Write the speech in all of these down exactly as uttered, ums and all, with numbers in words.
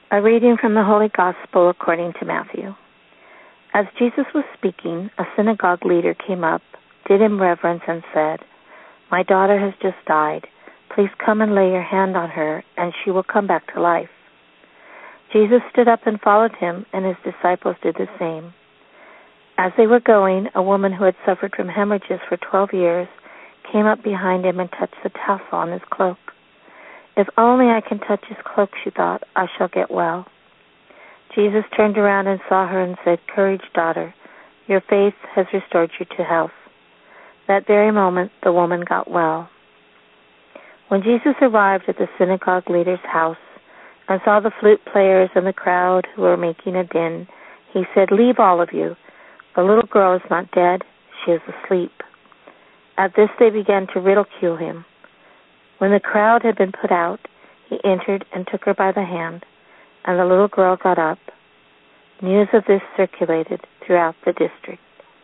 A reading from the Holy Gospel according to Matthew. As Jesus was speaking, a synagogue leader came up, did him reverence, and said, "My daughter has just died. Please come and lay your hand on her, and she will come back to life." Jesus stood up and followed him, and his disciples did the same. As they were going, a woman who had suffered from hemorrhages for twelve years came up behind him and touched the tassel on his cloak. "If only I can touch his cloak," she thought, "I shall get well." Jesus turned around and saw her and said, "Courage, daughter, your faith has restored you to health." That very moment, the woman got well. When Jesus arrived at the synagogue leader's house and saw the flute players and the crowd who were making a din, he said, "Leave, all of you. The little girl is not dead, she is asleep." At this they began to ridicule him. When the crowd had been put out, he entered and took her by the hand, and the little girl got up. News of this circulated throughout the district.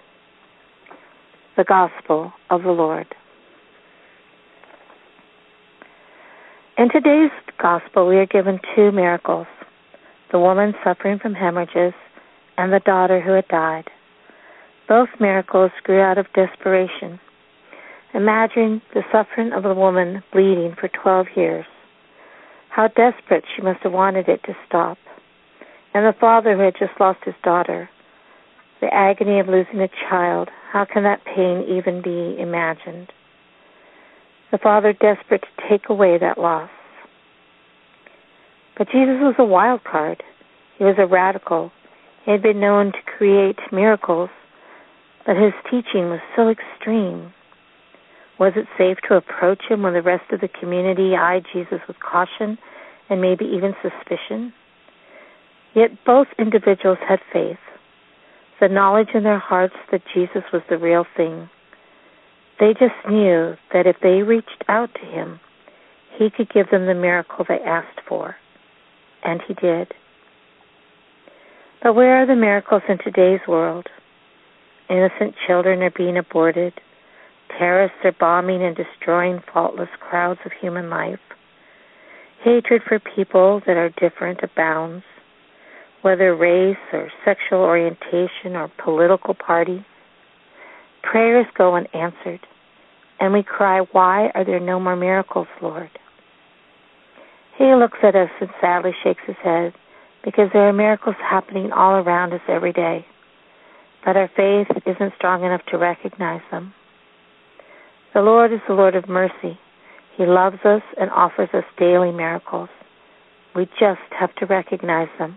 The Gospel of the Lord. In today's Gospel, we are given two miracles, the woman suffering from hemorrhages and the daughter who had died. Both miracles grew out of desperation. Imagine the suffering of a woman bleeding for twelve years. How desperate she must have wanted it to stop. And the father who had just lost his daughter. The agony of losing a child, how can that pain even be imagined? The father desperate to take away that loss. But Jesus was a wild card. He was a radical. He had been known to create miracles, but his teaching was so extreme. Was it safe to approach him when the rest of the community eyed Jesus with caution and maybe even suspicion? Yet both individuals had faith, the knowledge in their hearts that Jesus was the real thing. They just knew that if they reached out to him, he could give them the miracle they asked for. And he did. But where are the miracles in today's world? Innocent children are being aborted. Terrorists are bombing and destroying faultless crowds of human life. Hatred for people that are different abounds, whether race or sexual orientation or political party. Prayers go unanswered, and we cry, "Why are there no more miracles, Lord?" He looks at us and sadly shakes his head, because there are miracles happening all around us every day, but our faith isn't strong enough to recognize them. The Lord is the Lord of mercy. He loves us and offers us daily miracles. We just have to recognize them.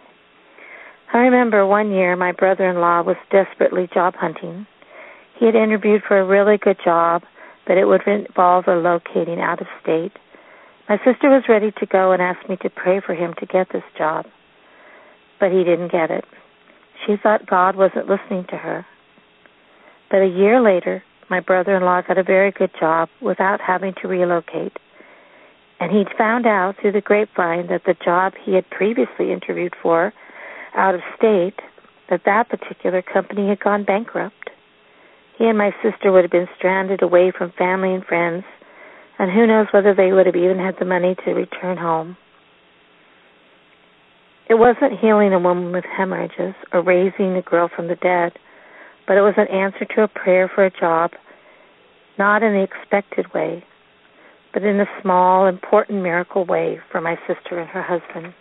I remember one year my brother-in-law was desperately job hunting. He had interviewed for a really good job, but it would involve relocating out of state. My sister was ready to go and asked me to pray for him to get this job, but he didn't get it. She thought God wasn't listening to her. But a year later, my brother-in-law got a very good job without having to relocate. And he'd found out through the grapevine that the job he had previously interviewed for out of state, that that particular company had gone bankrupt. He and my sister would have been stranded away from family and friends, and who knows whether they would have even had the money to return home. It wasn't healing a woman with hemorrhages or raising a girl from the dead, but it was an answer to a prayer for a job, not in the expected way, but in a small, important miracle way for my sister and her husband.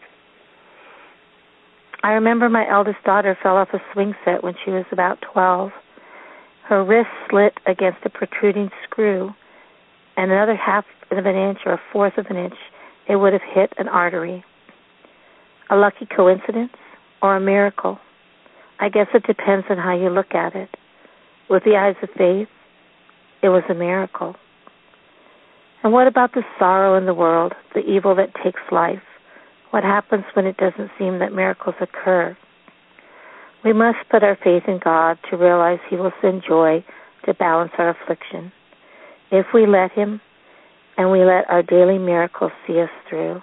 I remember my eldest daughter fell off a swing set when she was about twelve. Her wrist slit against a protruding screw, and another half of an inch or a fourth of an inch, it would have hit an artery. A lucky coincidence or a miracle? I guess it depends on how you look at it. With the eyes of faith, it was a miracle. And what about the sorrow in the world, the evil that takes life? What happens when it doesn't seem that miracles occur? We must put our faith in God to realize He will send joy to balance our affliction, if we let Him and we let our daily miracles see us through.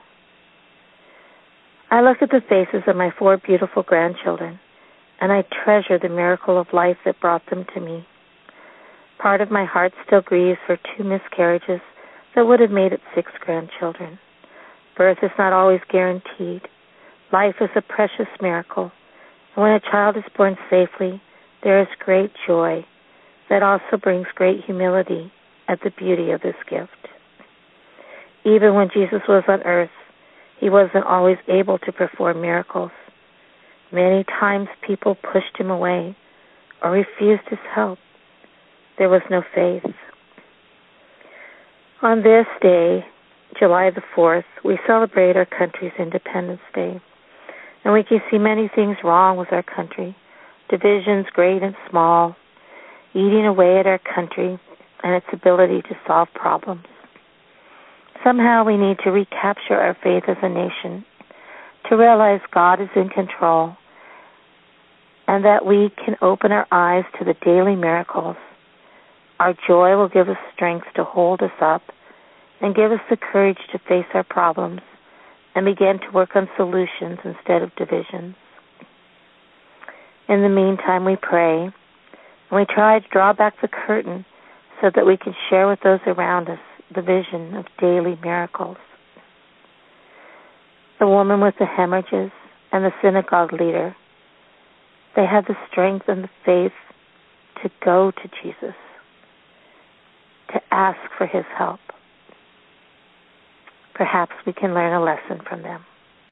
I look at the faces of my four beautiful grandchildren, and I treasure the miracle of life that brought them to me. Part of my heart still grieves for two miscarriages that would have made it six grandchildren. Birth is not always guaranteed. Life is a precious miracle. And when a child is born safely, there is great joy that also brings great humility at the beauty of this gift. Even when Jesus was on earth, he wasn't always able to perform miracles. Many times people pushed him away or refused his help. There was no faith. On this day, July the fourth, we celebrate our country's Independence Day. And we can see many things wrong with our country, divisions great and small, eating away at our country and its ability to solve problems. Somehow we need to recapture our faith as a nation, to realize God is in control, and that we can open our eyes to the daily miracles. Our joy will give us strength to hold us up and give us the courage to face our problems and begin to work on solutions instead of divisions. In the meantime, we pray, and we try to draw back the curtain so that we can share with those around us the vision of daily miracles. The woman with the hemorrhages and the synagogue leader, they had the strength and the faith to go to Jesus, to ask for his help. Perhaps we can learn a lesson from them.